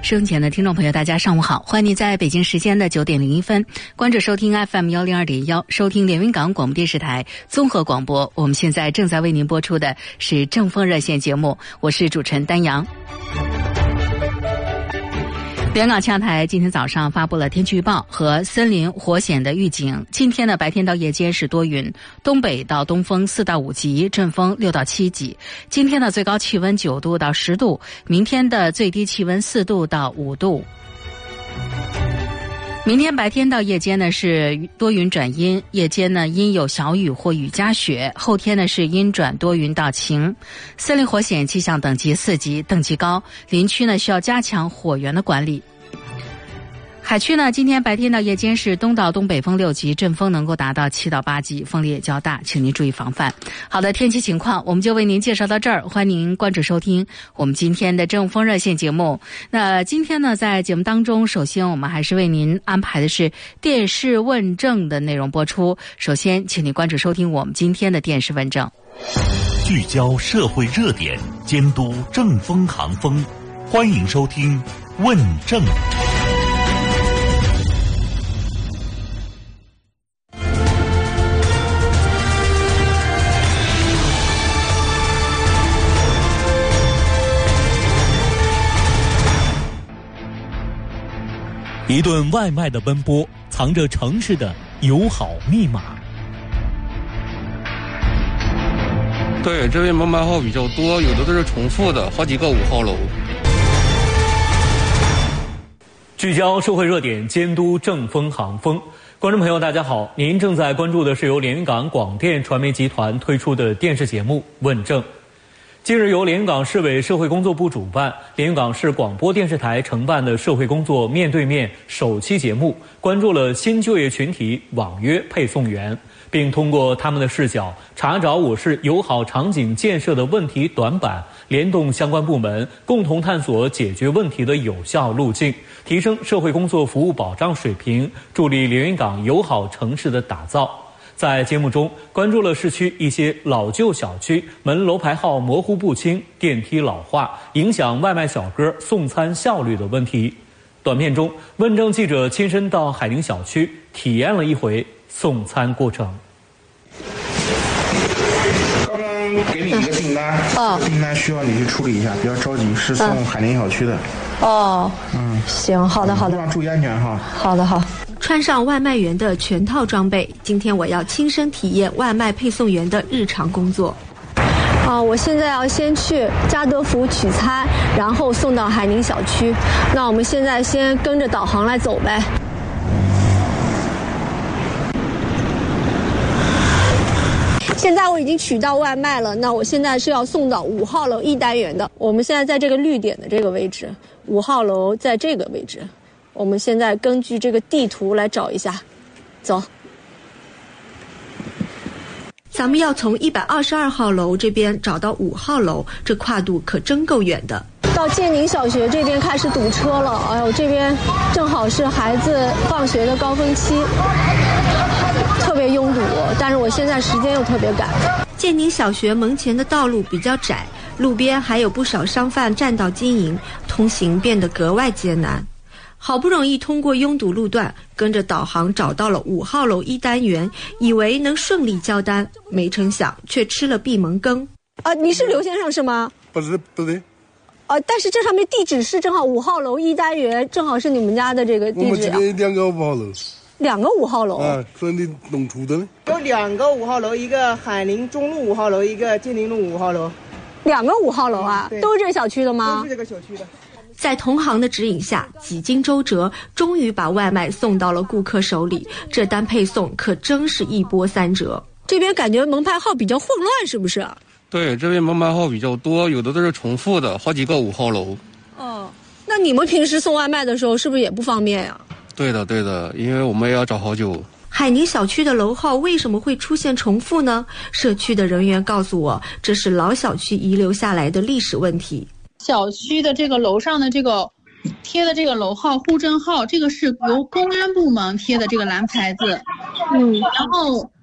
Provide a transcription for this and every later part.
收音前的听众朋友，大家上午好，欢迎你在北京时间的9点01分关注收听 FM102.1，收听连云港广播电视台综合广播。我们现在正在为您播出的是正风热线节目，我是主持人丹阳。连云港气象台今天早上发布了天气预报和森林火险的预警。今天的白天到夜间是多云，东北到东风4到5级，阵风6到7级。今天的最高气温9度到10度，明天的最低气温4度到5度。明天白天到夜间呢是多云转阴，夜间呢阴有小雨或雨夹雪，后天呢是阴转多云到晴。森林火险气象等级4级，等级高，林区呢需要加强火源的管理。海区呢，今天白天到夜间是东到东北风6级，阵风能够达到7到8级，风力也较大，请您注意防范。好的，天气情况我们就为您介绍到这儿，欢迎您关注收听我们今天的正风热线节目。那今天呢，在节目当中，首先我们还是为您安排的是电视问政的内容播出。首先，请您关注收听我们今天的电视问政， 聚焦社会热点，监督政风行风，欢迎收听问政。一顿外卖的奔波，藏着城市的友好密码。 对，这边门牌号比较多，有的都是重复的，好几个5号楼。 聚焦社会热点，监督政风行风。观众朋友大家好，您正在关注的是由连云港广电传媒集团推出的电视节目《问政》。近日由连云港市委社会工作部主办，连云港市广播电视台承办的社会工作面对面首期节目，关注了新就业群体网约配送员，并通过他们的视角查找我市友好场景建设的问题短板，联动相关部门共同探索解决问题的有效路径，提升社会工作服务保障水平，助力连云港友好城市的打造。在节目中关注了市区一些老旧小区门楼牌号模糊不清、电梯老化，影响外卖小哥送餐效率的问题。短片中，问政记者亲身到海宁小区体验了一回送餐过程。 刚刚给你一个订单，订单需要你去处理一下，不要着急，是送海宁小区的。 行，好的好的， 注意安全哈。 好的好。穿上外卖员的全套装备，今天我要亲身体验外卖配送员的日常工作。我现在要先去家德福取餐，然后送到海宁小区。那我们现在先跟着导航来走呗。现在我已经取到外卖了，那我现在是要送到5号楼1单元的。我们现在在这个绿点的这个位置，5号楼在这个位置。我们现在根据这个地图来找一下，走。咱们要从122号楼这边找到5号楼，这跨度可真够远的。到建宁小学这边开始堵车了，哎呦，这边正好是孩子放学的高峰期，特别拥堵，但是我现在时间又特别赶。建宁小学门前的道路比较窄，路边还有不少商贩占道经营，通行变得格外艰难。好不容易通过拥堵路段，跟着导航找到了5号楼1单元，以为能顺利交单，没成想却吃了闭门羹。你是刘先生是吗？ 不是。 但是这上面地址是正好5号楼1单元，正好是你们家的这个地址。 我们这边2个5号楼。 2个5号楼是你弄出的呢？ 有2个5号楼，一个海宁中路5号楼，一个建宁路5号楼。 2个5号楼啊，都是这个小区的吗？ 都是这个小区的。 在同行的指引下，几经周折，终于把外卖送到了顾客手里。这单配送可真是一波三折。这边感觉门牌号比较混乱，是不是？ 对，这边门牌号比较多，有的都是重复的，好几个5号楼。 那你们平时送外卖的时候是不是也不方便呀？ 对的，因为我们也要找好久。 海宁小区的楼号为什么会出现重复呢？社区的人员告诉我，这是老小区遗留下来的历史问题。 小区的这个楼上的这个贴的这个楼号、户政号，这个是由公安部门贴的这个蓝牌子。然后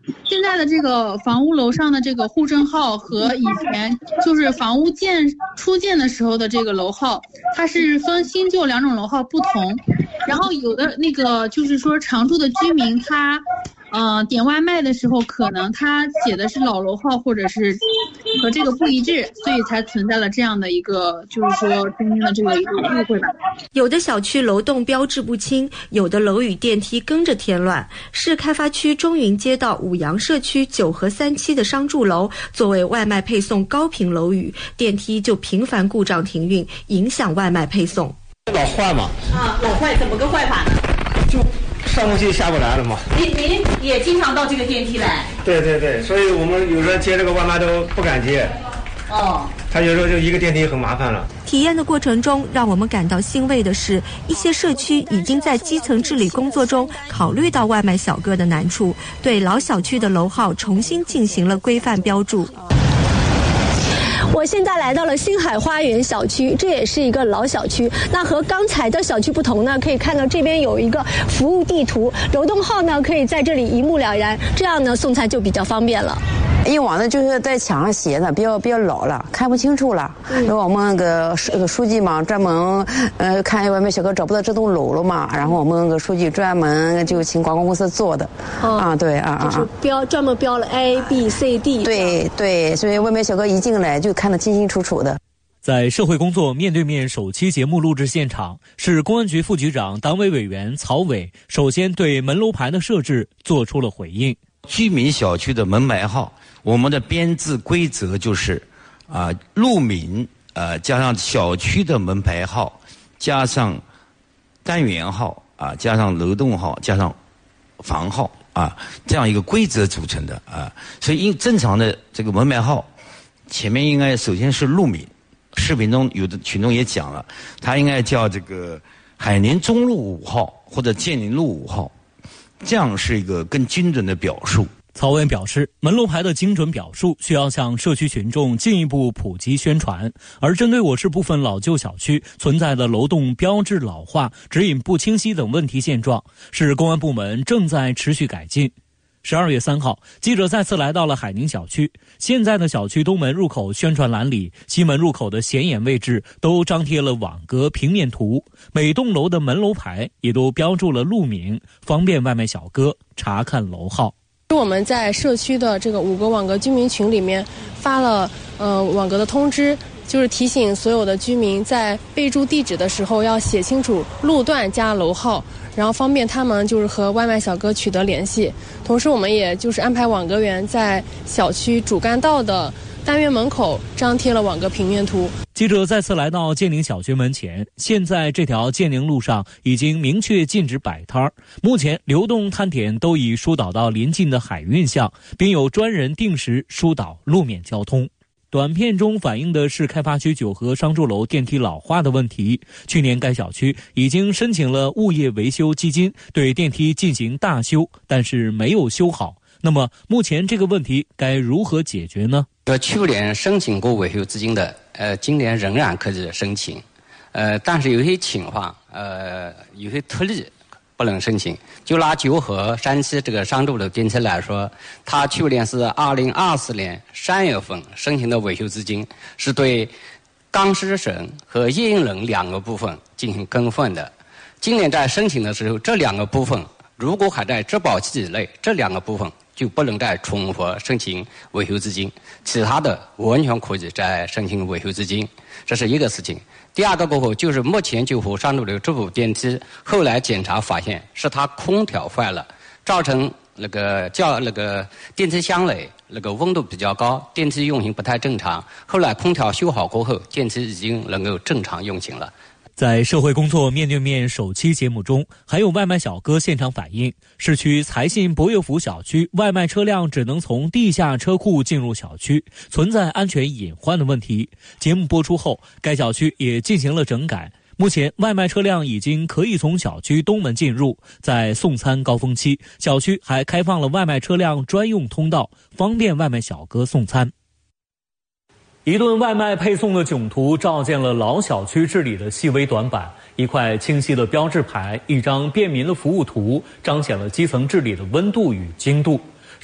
现在的这个房屋楼上的这个户政号和以前就是房屋初建的时候的这个楼号，它是分新旧两种楼号不同。然后有的那个就是说常住的居民他点外卖的时候，可能他写的是老楼号，或者是和这个不一致，所以才存在了这样的一个就是说中间的这个一个误会吧。 有的小区楼栋标志不清，有的楼宇电梯跟着添乱。市开发区中云街道五羊社区9和3期的商住楼，作为外卖配送高频楼宇，电梯就频繁故障停运，影响外卖配送。 老坏嘛？ 老坏怎么个坏法呢？ 就上不去下不来了嘛。 您也经常到这个电梯来？ 对，所以我们有时候接这个外卖都不敢接。他有时候就一个电梯很麻烦了。 体验的过程中，让我们感到欣慰的是，一些社区已经在基层治理工作中考虑到外卖小哥的难处，对老小区的楼号重新进行了规范标注。我现在来到了星海花园小区，这也是一个老小区。那和刚才的小区不同呢，可以看到这边有一个服务地图，楼栋号呢可以在这里一目了然，这样呢送餐就比较方便了。 以往呢就是在墙上写的比较老了，看不清楚了。然后我们那个书记嘛，专门看外卖小哥找不到这栋楼了嘛，然后我们那个书记专门就请广告公司做的。就是专门标了 A、B、C、D。对，所以外卖小哥一进来就看得清清楚楚的。 在社会工作面对面首期节目录制现场，市公安局副局长、党委委员曹伟首先对门楼牌的设置做出了回应。 居民小区的门牌号，我们的编制规则就是路名加上小区的门牌号，加上单元号加上楼栋号，加上房号这样一个规则组成的所以正常的这个门牌号前面应该首先是路名。视频中有的群众也讲了，他应该叫这个海宁中路5号或者建宁路5号，这样是一个更精准的表述。 曹伟表示，门楼牌的精准表述需要向社区群众进一步普及宣传，而针对我市部分老旧小区存在的楼栋标志老化、指引不清晰等问题现状，市公安部门正在持续改进。12月3号，记者再次来到了海宁小区。现在的小区东门入口宣传栏里，西门入口的显眼位置都张贴了网格平面图，每栋楼的门楼牌也都标注了路名，方便外卖小哥查看楼号。 我们在社区的这个5个网格居民群里面发了网格的通知，就是提醒所有的居民在备注地址的时候要写清楚路段加楼号，然后方便他们就是和外卖小哥取得联系。同时我们也就是安排网格员在小区主干道的单元门口张贴了网格平面图。 记者再次来到建宁小学门前，现在这条建宁路上已经明确禁止摆摊儿，目前流动摊点都已疏导到临近的海运巷，并有专人定时疏导路面交通。短片中反映的是开发区9和商住楼电梯老化的问题。去年该小区已经申请了物业维修基金，对电梯进行大修，但是没有修好。那么目前这个问题该如何解决呢？ 去年申请过维修资金的，今年仍然可以申请，但是有些情况，有些特例不能申请。就拿9和3期这个商住楼电梯来说，它去年是2024年3月份申请的维修资金，是对钢丝绳和夜应人2个部分进行更换的。今年在申请的时候，这2个部分如果还在质保期以内，这2个部分就不能再重复申请维修资金，其他的完全可以再申请维修资金，这是一个事情。第二个过后就是目前9和商住楼这部电梯，后来检查发现是它空调坏了，造成电梯箱内温度比较高，电梯运行不太正常。后来空调修好过后，电梯已经能够正常运行了。 在社会工作面对面首期节目中，还有外卖小哥现场反映，市区财信博悦府小区外卖车辆只能从地下车库进入小区，存在安全隐患的问题。节目播出后，该小区也进行了整改，目前外卖车辆已经可以从小区东门进入。在送餐高峰期，小区还开放了外卖车辆专用通道，方便外卖小哥送餐。一顿外卖配送的囧途照见了老小区治理的细微短板，一块清晰的标志牌，一张便民的服务图，彰显了基层治理的温度与精度。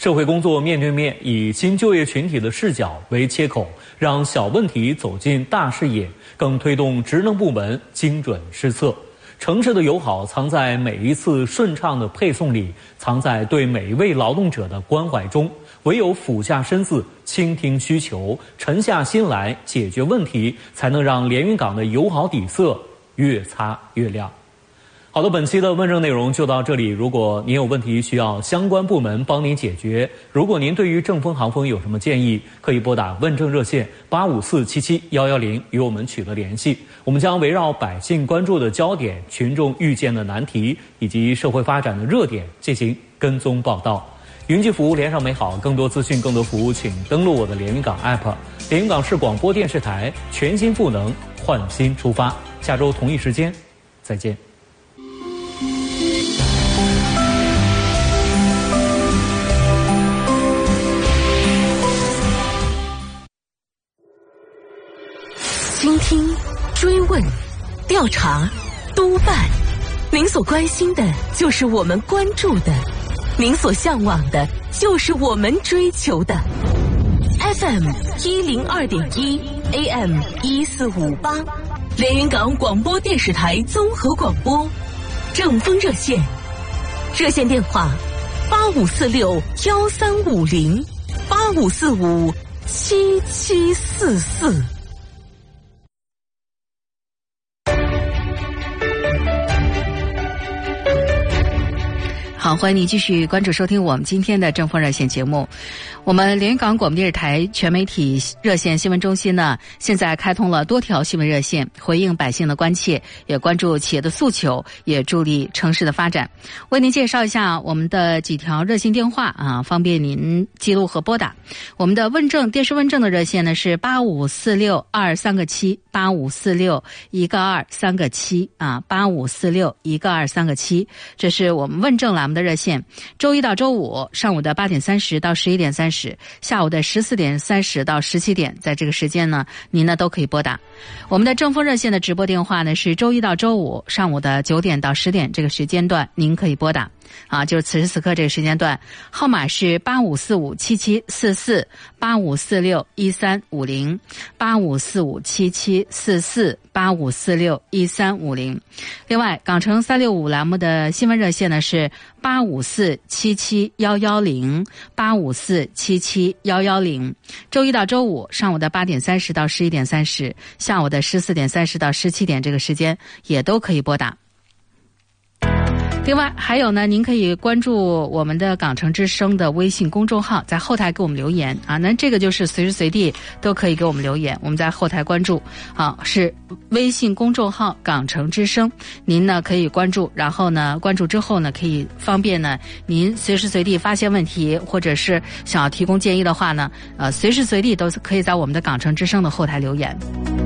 社会工作面对面，以新就业群体的视角为切口，让小问题走进大视野，更推动职能部门精准施策。城市的友好藏在每一次顺畅的配送里，藏在对每一位劳动者的关怀中。唯有俯下身子，倾听需求，沉下心来解决问题，才能让连云港的友好底色越擦越亮。好的，本期的问政内容就到这里。如果您有问题需要相关部门帮您解决，如果您对于正风航风有什么建议，可以拨打问政热线854771110与我们取得联系。我们将围绕百姓关注的焦点、群众遇见的难题以及社会发展的热点进行跟踪报道。云际服务连上美好，更多资讯、更多服务，请登录我的连云港 App。连云港市广播电视台，全新赋能，焕新出发。下周同一时间，再见。 倾听、追问、调查、督办，您所关心的就是我们关注的，您所向往的就是我们追求的。FM 102.1 AM 1458，连云港广播电视台综合广播，正风热线，热线电话85461350 85457744。 好，欢迎你继续关注收听我们今天的正风热线节目。我们连云港广播电视台全媒体热线新闻中心呢，现在开通了多条新闻热线，回应百姓的关切，也关注企业的诉求，也助力城市的发展。为您介绍一下我们的几条热线电话啊，方便您记录和拨打。我们的问政电视问政的热线呢是854623个7 85461237啊85461237，这是我们问政栏目的热线。周一到周五上午的8点30到11点30，下午的14点30到17点，在这个时间呢，您呢都可以拨打。我们的正风热线的直播电话呢是周一到周五上午的9点到10点这个时间段，您可以拨打。啊，就是此时此刻这个时间段，号码是85457744 85461350 85457744 85461350。另外，港城365栏目的新闻热线呢是854771110 854771110。周一到周五上午的8点30到11点30，下午的14点30到17点这个时间也都可以拨打。另外还有呢，您可以关注我们的港城之声的微信公众号，在后台给我们留言啊，那这个就是随时随地都可以给我们留言，我们在后台关注。好，是微信公众号港城之声，您呢可以关注，然后呢关注之后呢，可以方便呢您随时随地发现问题，或者是想要提供建议的话呢，随时随地都可以在我们的港城之声的后台留言。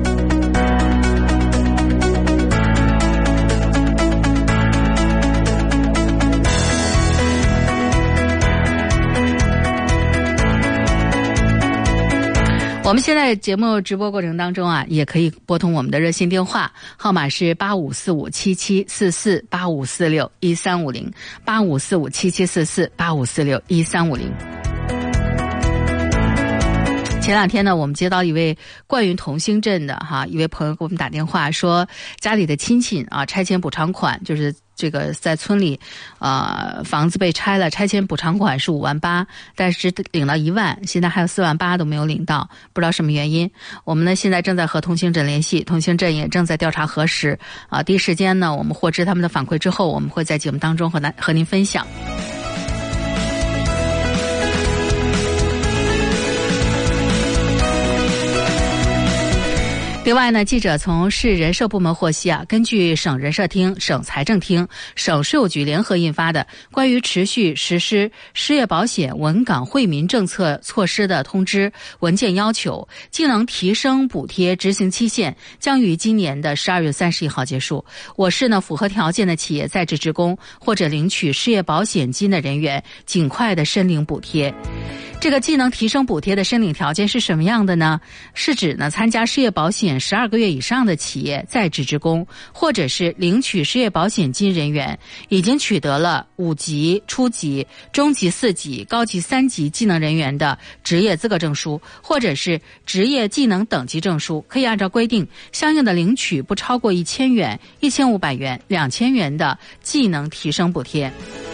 我们现在节目直播过程当中啊，也可以拨通我们的热线电话，号码是85457744 85461350 85457744 85461350。前两天呢，我们接到一位冠云同兴镇的一位朋友给我们打电话说，家里的亲戚啊拆迁补偿款，就是这个在村里房子被拆了，拆迁补偿款是5万8，但是只领到1万，现在还有4万8都没有领到，不知道什么原因。我们呢现在正在和同兴镇联系，同兴镇也正在调查核实第一时间呢我们获知他们的反馈之后，我们会在节目当中和您分享。另外呢，记者从市人社部门获悉根据省人社厅、省财政厅、省税务局联合印发的关于持续实施失业保险稳岗惠民政策措施的通知文件要求，技能提升补贴执行期限将于今年的12月31号结束。我市呢符合条件的企业在职职工或者领取失业保险金的人员，尽快的申领补贴。 这个技能提升补贴的申领条件是什么样的呢？是指呢参加失业保险12个月以上的企业在职职工，或者是领取失业保险金人员，已经取得了5级、初级、中级4级、高级3级技能人员的职业资格证书，或者是职业技能等级证书，可以按照规定相应的领取不超过1000元、1500元、2000元的技能提升补贴。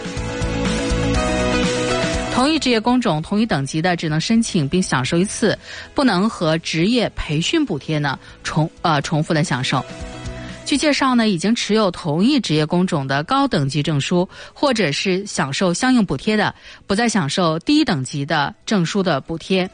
同一职业工种、同一等级的，只能申请并享受一次，不能和职业培训补贴呢重复的享受。据介绍呢，已经持有同一职业工种的高等级证书，或者是享受相应补贴的，不再享受低等级的证书的补贴。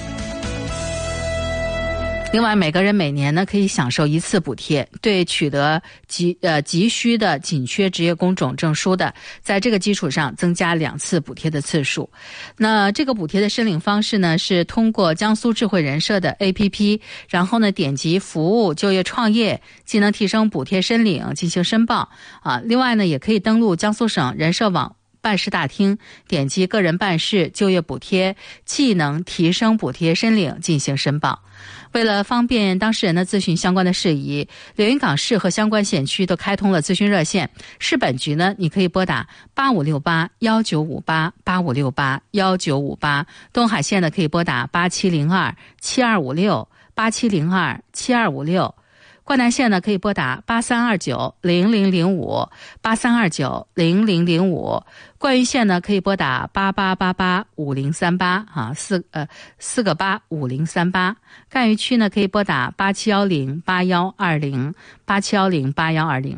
另外，每个人每年呢可以享受1次补贴，对取得急需的紧缺职业工种证书的，在这个基础上增加2次补贴的次数。那这个补贴的申领方式呢，是通过江苏智慧人社的 APP， 然后呢点击服务、就业创业、技能提升补贴申领进行申报啊。另外呢，也可以登录江苏省人社网办事大厅，点击个人办事、就业补贴、技能提升补贴申领进行申报。为了方便当事人的咨询相关的事宜，连云港市和相关县区都开通了咨询热线。市本局呢，你可以拨打8568-1958 8568-1958，东海县呢可以拨打8702-7256 8702-7256。灌南县呢可以拨打8329-0005 8329-0005，灌云县呢可以拨打8888-5038啊4个8 5038，赣榆区呢可以拨打8710-8120 8710-8120。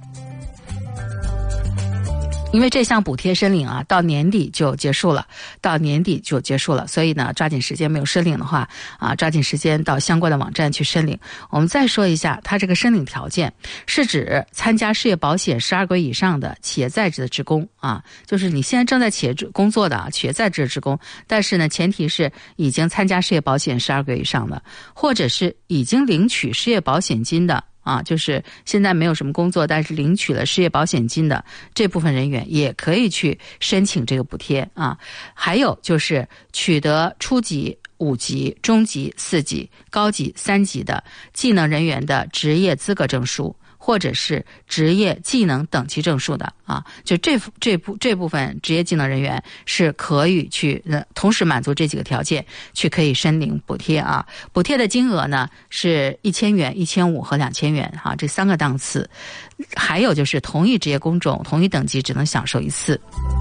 因为这项补贴申领到年底就结束了，所以呢，抓紧时间没有申领的话抓紧时间到相关的网站去申领。我们再说一下，它这个申领条件是指参加失业保险12个月以上的企业在职的职工就是你现在正在企业工作的企业在职的职工，但是呢，前提是已经参加失业保险12个月以上的，或者是已经领取失业保险金的。就是现在没有什么工作，但是领取了失业保险金的这部分人员也可以去申请这个补贴还有就是取得初级、5级、中级、4级、高级3级的技能人员的职业资格证书，或者是职业技能等级证书的就这部分职业技能人员是可以去同时满足这几个条件去可以申领补贴补贴的金额呢是1000元、1500和2000元这3个档次。还有就是同一职业工种、同一等级只能享受1次。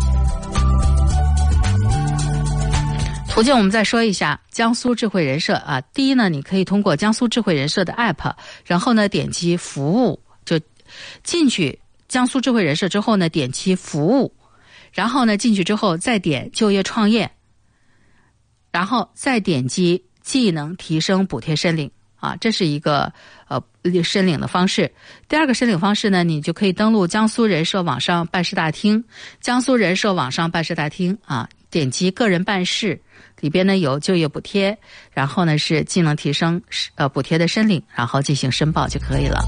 途径我们再说一下，江苏智慧人社第一呢，你可以通过江苏智慧人社的 app， 然后呢点击服务，就进去江苏智慧人社之后呢，点击服务，然后呢进去之后再点就业创业，然后再点击技能提升补贴申领这是一个申领的方式。第二个申领方式呢，你就可以登录江苏人社网上办事大厅，江苏人社网上办事大厅点击个人办事，里边呢有就业补贴，然后呢是技能提升补贴的申领，然后进行申报就可以了。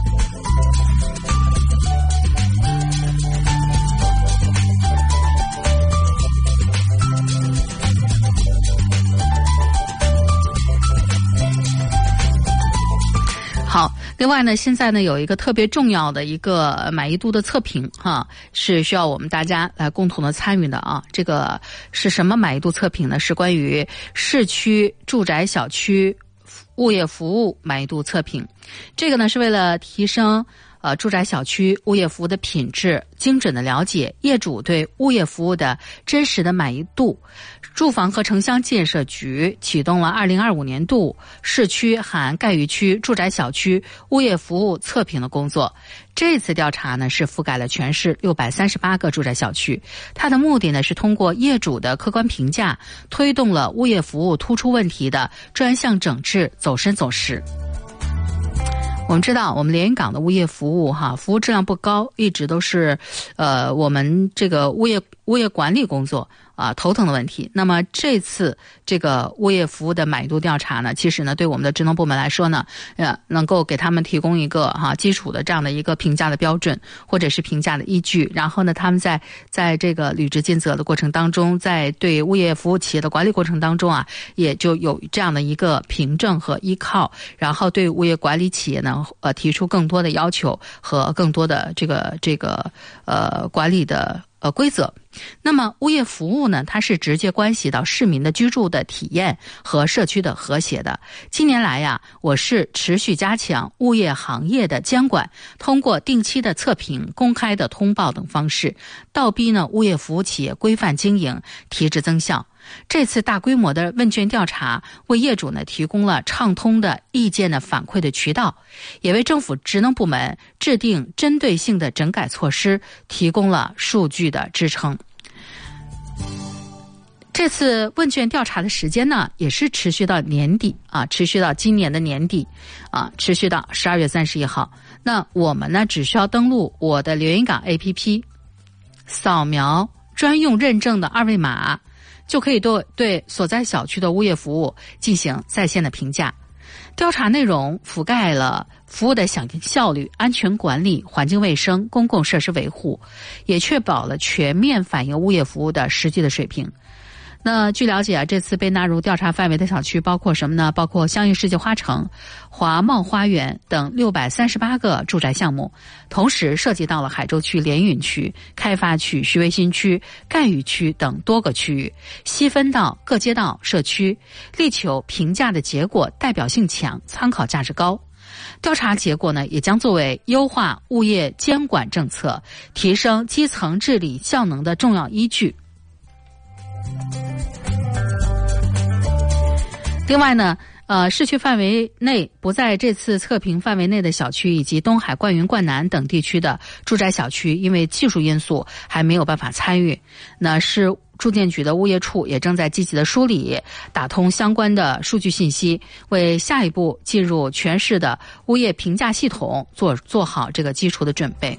好，另外呢，现在呢有一个特别重要的一个满意度的测评是需要我们大家来共同的参与的这个是什么满意度测评呢？是关于市区住宅小区物业服务满意度测评。这个呢是为了提升住宅小区物业服务的品质，精准的了解业主对物业服务的真实的满意度。住房和城乡建设局启动了2025年度市区含赣榆区住宅小区物业服务测评的工作。这次调查呢是覆盖了全市638个住宅小区，它的目的呢是通过业主的客观评价，推动了物业服务突出问题的专项整治走深走实。我们知道，我们连云港的物业服务服务质量不高，一直都是我们这个物业管理工作头疼的问题。那么这次这个物业服务的满意度调查呢，其实呢对我们的职能部门来说呢，能够给他们提供一个基础的这样的一个评价的标准或者是评价的依据，然后呢他们在这个履职尽责的过程当中，在对物业服务企业的管理过程当中啊，也就有这样的一个凭证和依靠，然后对物业管理企业呢提出更多的要求和更多的这个管理的规则。那么物业服务呢，它是直接关系到市民的居住的体验和社区的和谐的。近年来呀，我市持续加强物业行业的监管，通过定期的测评、公开的通报等方式，倒逼呢物业服务企业规范经营，提质增效。这次大规模的问卷调查为业主呢提供了畅通的意见的反馈的渠道，也为政府职能部门制定针对性的整改措施提供了数据的支撑。这次问卷调查的时间呢，也是持续到年底啊，持续到今年的年底啊，持续到12月31号。那我们呢，只需要登录我的连云港 APP， 扫描专用认证的2维码，就可以对所在小区的物业服务进行在线的评价。调查内容覆盖了服务的响应效率、安全管理、环境卫生、公共设施维护，也确保了全面反映物业服务的实际的水平。那据了解啊，这次被纳入调查范围的小区包括什么呢？包括香芋世纪花城、华茂花园等638个住宅项目，同时涉及到了海州区连云区、开发区、徐汇新区、赣榆区等多个区域，细分到各街道、社区，力求评价的结果代表性强、参考价值高。调查结果呢，也将作为优化物业监管政策、提升基层治理效能的重要依据。另外呢，市区范围内不在这次测评范围内的小区，以及东海、灌云、灌南等地区的住宅小区，因为技术因素还没有办法参与。那市住建局的物业处也正在积极的梳理、打通相关的数据信息，为下一步进入全市的物业评价系统做好这个基础的准备。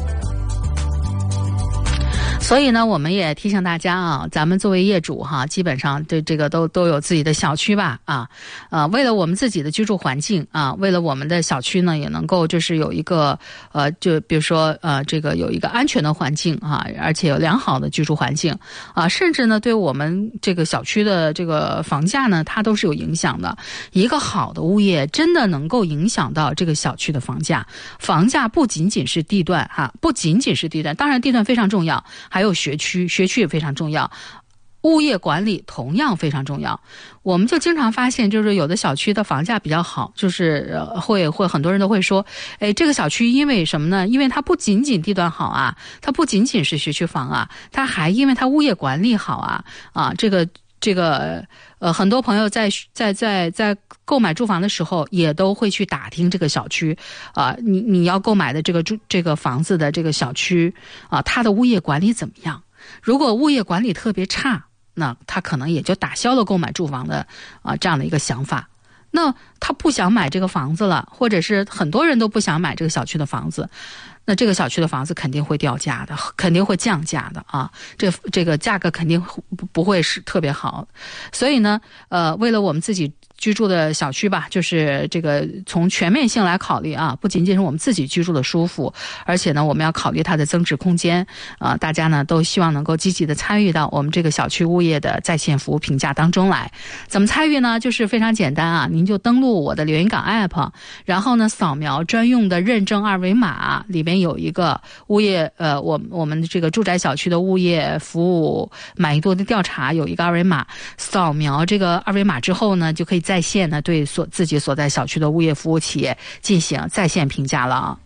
所以呢，我们也提醒大家啊，咱们作为业主哈，基本上对这个都有自己的小区吧为了我们自己的居住环境啊，为了我们的小区呢，也能够就是有一个就比如说这个有一个安全的环境啊，而且有良好的居住环境啊，甚至呢对我们这个小区的这个房价呢，它都是有影响的。一个好的物业真的能够影响到这个小区的房价。房价不仅仅是地段哈，不仅仅是地段，当然地段非常重要。还有学区也非常重要，物业管理同样非常重要。我们就经常发现，就是有的小区的房价比较好，就是会很多人都会说，这个小区因为什么呢？因为它不仅仅地段好啊，它不仅仅是学区房啊，它还因为它物业管理好啊，这个很多朋友在购买住房的时候，也都会去打听这个小区你要购买的这个房子的这个小区它的物业管理怎么样？如果物业管理特别差，那他可能也就打消了购买住房的这样的一个想法。那他不想买这个房子了，或者是很多人都不想买这个小区的房子，那这个小区的房子肯定会掉价的，肯定会降价的啊！这个价格肯定不会是特别好。所以呢，为了我们自己居住的小区吧，就是这个从全面性来考虑啊，不仅仅是我们自己居住的舒服，而且呢，我们要考虑它的增值空间大家呢都希望能够积极的参与到我们这个小区物业的在线服务评价当中来。怎么参与呢？就是非常简单啊，您就登录我的连云港 App， 然后呢扫描专用的认证2维码，里边有一个物业我们这个住宅小区的物业服务满意度的调查，有一个2维码，扫描这个2维码之后呢，就可以在线呢对自己所在小区的物业服务企业进行在线评价了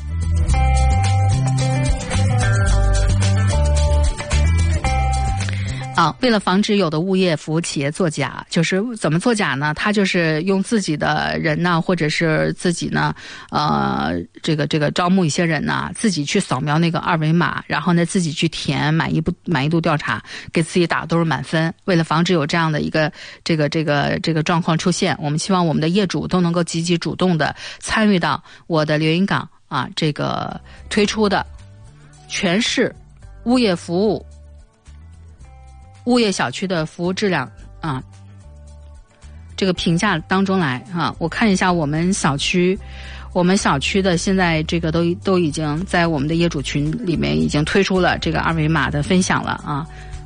为了防止有的物业服务企业作假，就是怎么作假呢？他就是用自己的人呢，或者是自己呢，这个招募一些人呢，自己去扫描那个2维码，然后呢自己去填满意度调查，给自己打都是满分。为了防止有这样的一个这个状况出现，我们希望我们的业主都能够积极主动的参与到我的连云港这个推出的全市物业服务物业小区的服务质量啊，这个评价当中来啊，我看一下我们小区的现在这个都已经在我们的业主群里面已经推出了这个二维码的分享了啊，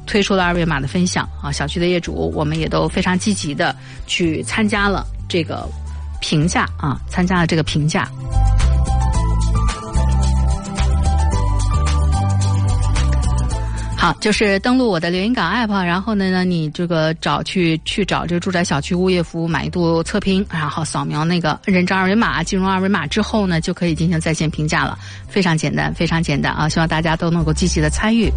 小区的业主我们也都非常积极的去参加了这个评价。好，就是登录我的连云港 app， 然后呢，你这个去找这个住宅小区物业服务满意度测评，然后扫描那个认证二维码，进入二维码之后呢，就可以进行在线评价了，非常简单啊！希望大家都能够积极的参与。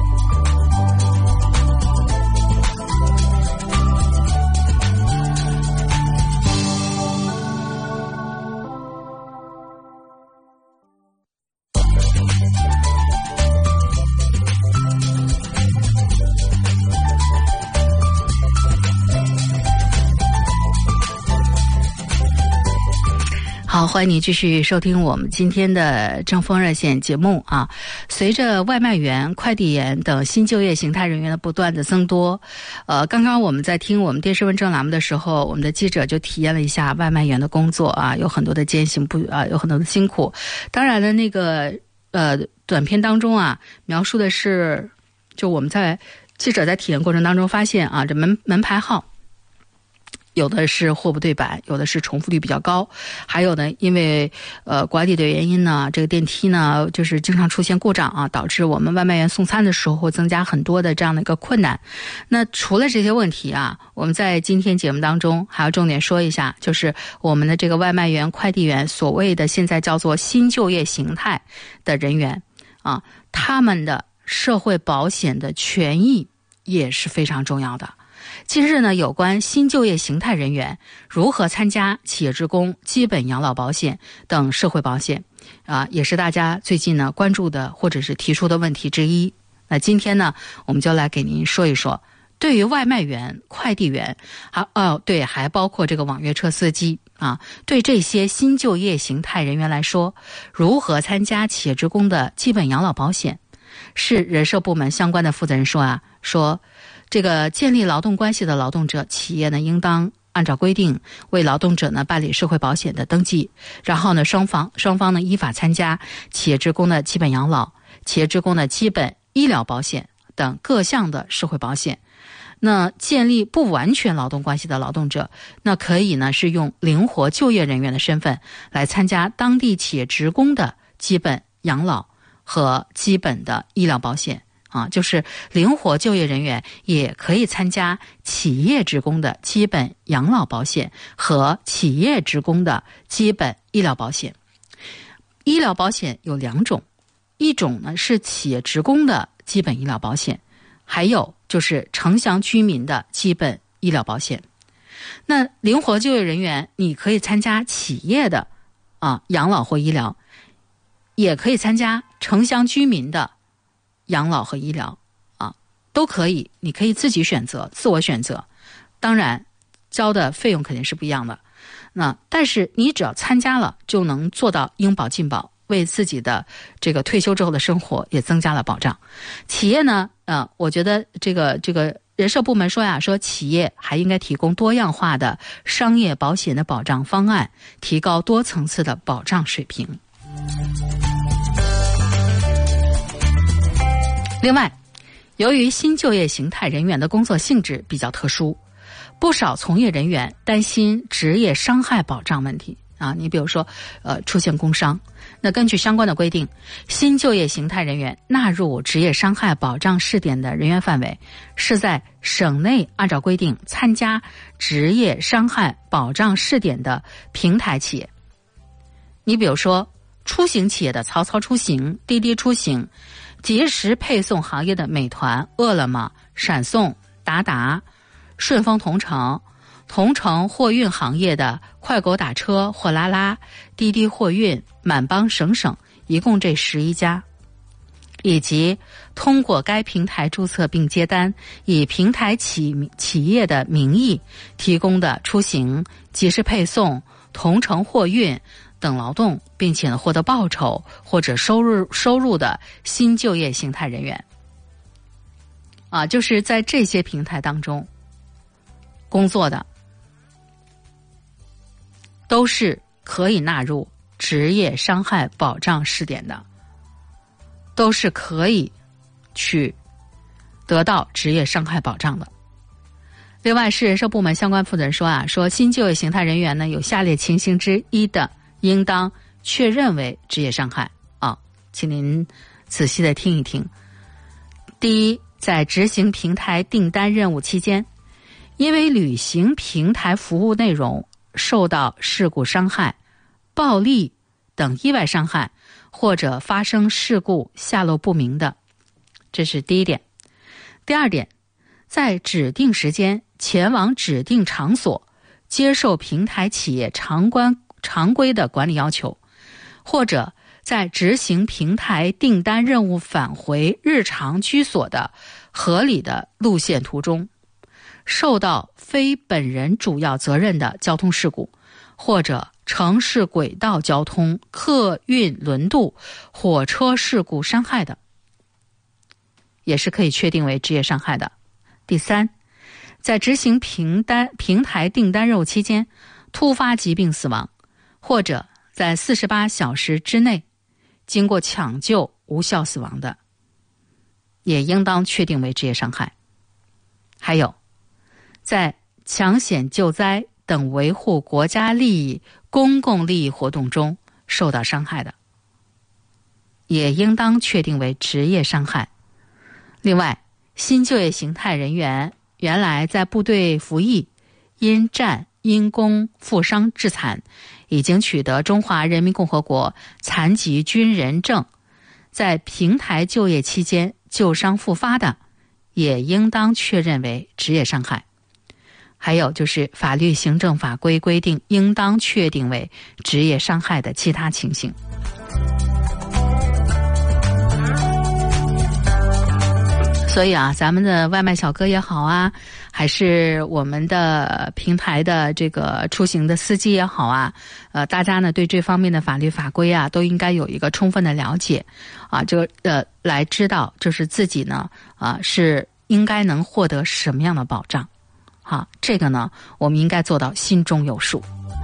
好，欢迎你继续收听我们今天的正风热线节目啊。随着外卖员、快递员等新就业形态人员的不断的增多，刚刚我们在听我们电视问政栏目的时候，我们的记者就体验了一下外卖员的工作啊，有很多的艰辛有很多的辛苦。当然了，那个短片当中啊，描述的是，就我们记者在体验过程当中发现啊，这门牌号。有的是货不对版，有的是重复率比较高，还有呢，因为管理的原因呢，这个电梯呢就是经常出现故障啊，导致我们外卖员送餐的时候会增加很多的这样的一个困难。那除了这些问题啊，我们在今天节目当中还要重点说一下，就是我们的这个外卖员、快递员，所谓的现在叫做新就业形态的人员啊，他们的社会保险的权益也是非常重要的。近日呢，有关新就业形态人员如何参加企业职工基本养老保险等社会保险啊，也是大家最近呢关注的或者是提出的问题之一。那今天呢，我们就来给您说一说，对于外卖员、快递员，还包括这个网约车司机啊，对这些新就业形态人员来说，如何参加企业职工的基本养老保险？是人社部门相关的负责人说这个建立劳动关系的劳动者，企业呢应当按照规定为劳动者呢办理社会保险的登记，然后呢双方呢依法参加企业职工的基本养老、企业职工的基本医疗保险等各项的社会保险。那建立不完全劳动关系的劳动者，那可以呢是用灵活就业人员的身份来参加当地企业职工的基本养老和基本的医疗保险。就是灵活就业人员也可以参加企业职工的基本养老保险和企业职工的基本医疗保险。医疗保险有两种，一种呢是企业职工的基本医疗保险，还有就是城乡居民的基本医疗保险。那灵活就业人员，你可以参加企业的养老或医疗，也可以参加城乡居民的养老和医疗都可以，你可以自己选择，自我选择。当然交的费用肯定是不一样的，但是你只要参加了，就能做到应保尽保，为自己的这个退休之后的生活也增加了保障。企业呢我觉得这个人社部门说企业还应该提供多样化的商业保险的保障方案，提高多层次的保障水平。另外，由于新就业形态人员的工作性质比较特殊，不少从业人员担心职业伤害保障问题你比如说出现工伤，那根据相关的规定，新就业形态人员纳入职业伤害保障试点的人员范围是在省内按照规定参加职业伤害保障试点的平台企业。你比如说出行企业的曹操出行、滴滴出行，即时配送行业的美团、饿了么、闪送、达达、顺丰同城货运行业的快狗打车、货拉拉、滴滴货运、满帮省省，一共这11家，以及通过该平台注册并接单，以平台企业的名义提供的出行、即时配送、同城货运等劳动，并且获得报酬或者收入的新就业形态人员就是在这些平台当中工作的，都是可以纳入职业伤害保障试点的，都是可以去得到职业伤害保障的。另外，市人社部门相关负责人说说新就业形态人员呢有下列情形之一的，应当确认为职业伤害请您仔细的听一听。第一，在执行平台订单任务期间，因为履行平台服务内容受到事故伤害、暴力等意外伤害，或者发生事故下落不明的，这是第一点。第二点，在指定时间前往指定场所，接受平台企业常规的管理要求，或者在执行平台订单任务返回日常居所的合理的路线途中，受到非本人主要责任的交通事故，或者城市轨道交通、客运轮渡、火车事故伤害的，也是可以确定为职业伤害的。第三，在执行平台订单任务期间突发疾病死亡，或者在48小时之内经过抢救无效死亡的，也应当确定为职业伤害。还有，在抢险救灾等维护国家利益、公共利益活动中受到伤害的，也应当确定为职业伤害。另外，新就业形态人员原来在部队服役，因战因公负伤致残，已经取得中华人民共和国残疾军人证，在平台就业期间旧伤复发的，也应当确认为职业伤害。还有就是法律行政法规规定应当确定为职业伤害的其他情形。所以咱们的外卖小哥也好还是我们的平台的这个出行的司机也好大家呢对这方面的法律法规都应该有一个充分的了解来知道就是自己呢是应该能获得什么样的保障。这个呢我们应该做到心中有数。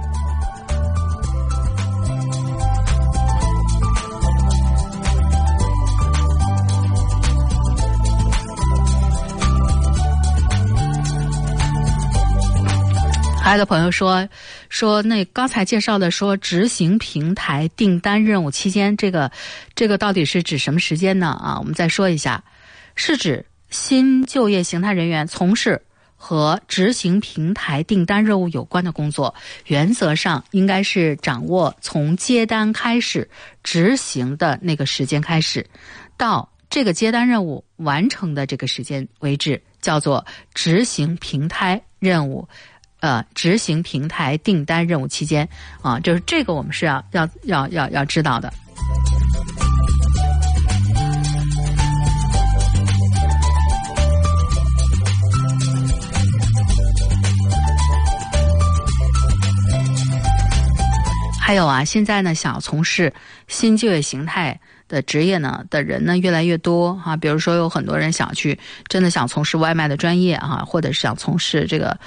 还有的朋友说那刚才介绍的说执行平台订单任务期间，这个到底是指什么时间呢？我们再说一下，是指新就业形态人员从事和执行平台订单任务有关的工作，原则上应该是掌握从接单开始执行的那个时间开始，到这个接单任务完成的这个时间为止，叫做执行平台任务。执行平台订单任务期间就是这个我们是要知道的。还有现在呢想要从事新就业形态的职业呢的人呢越来越多比如说有很多人真的想从事外卖的专业或者是想从事这个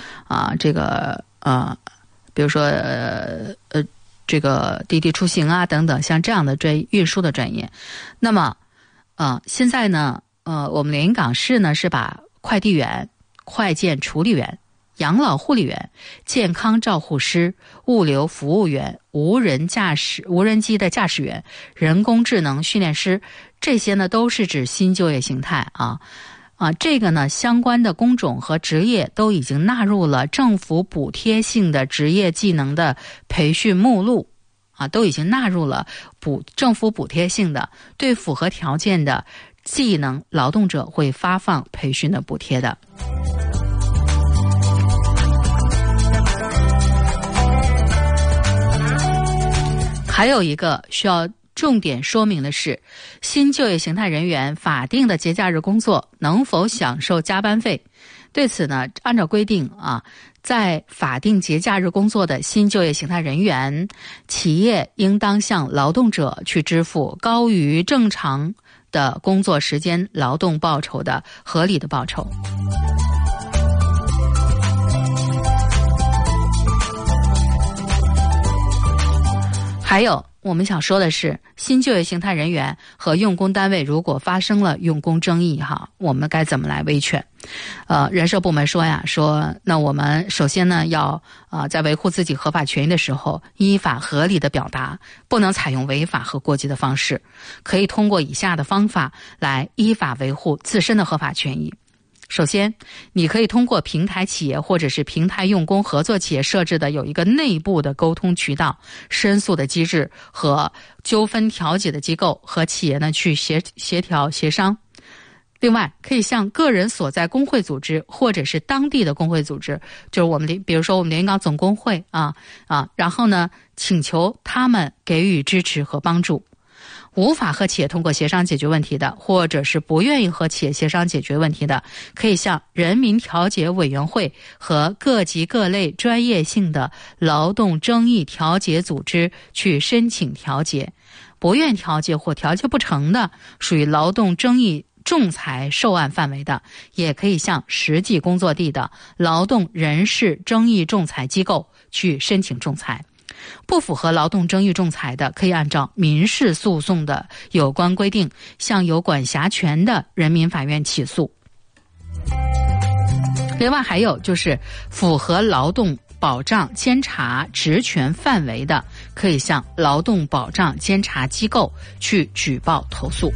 比如说这个滴滴出行等等像这样的运输的专业。那么现在呢我们连云港市呢是把快递员、快件处理员、养老护理员、健康照护师、物流服务员、无人机的驾驶员、人工智能训练师，这些呢都是指新就业形态这个呢相关的工种和职业都已经纳入了政府补贴性的职业技能的培训目录都已经纳入了政府补贴性的，对符合条件的技能劳动者会发放培训的补贴的。还有一个需要重点说明的是，新就业形态人员法定的节假日工作能否享受加班费？对此呢，按照规定在法定节假日工作的新就业形态人员，企业应当向劳动者去支付高于正常的工作时间劳动报酬的合理的报酬。还有我们想说的是，新就业形态人员和用工单位如果发生了用工争议我们该怎么来维权？人社部门说那我们首先呢要在维护自己合法权益的时候，依法合理的表达，不能采用违法和过激的方式，可以通过以下的方法来依法维护自身的合法权益。首先，你可以通过平台企业或者是平台用工合作企业设置的有一个内部的沟通渠道、申诉的机制和纠纷调解的机构，和企业呢去协调协商。另外，可以向个人所在工会组织或者是当地的工会组织，就是比如说我们连云港总工会然后呢请求他们给予支持和帮助。无法和企业通过协商解决问题的，或者是不愿意和企业协商解决问题的，可以向人民调解委员会和各级各类专业性的劳动争议调解组织去申请调解。不愿调解或调解不成的，属于劳动争议仲裁受案范围的，也可以向实际工作地的劳动人事争议仲裁机构去申请仲裁。不符合劳动争议仲裁的，可以按照民事诉讼的有关规定，向有管辖权的人民法院起诉。另外还有就是符合劳动保障监察职权范围的，可以向劳动保障监察机构去举报投诉。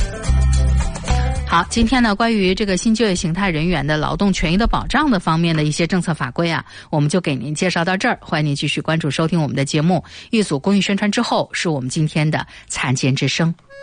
好，今天呢，关于这个新就业形态人员的劳动权益的保障的方面的一些政策法规我们就给您介绍到这儿。欢迎您继续关注收听我们的节目。一组公益宣传之后，是我们今天的残疾人之声。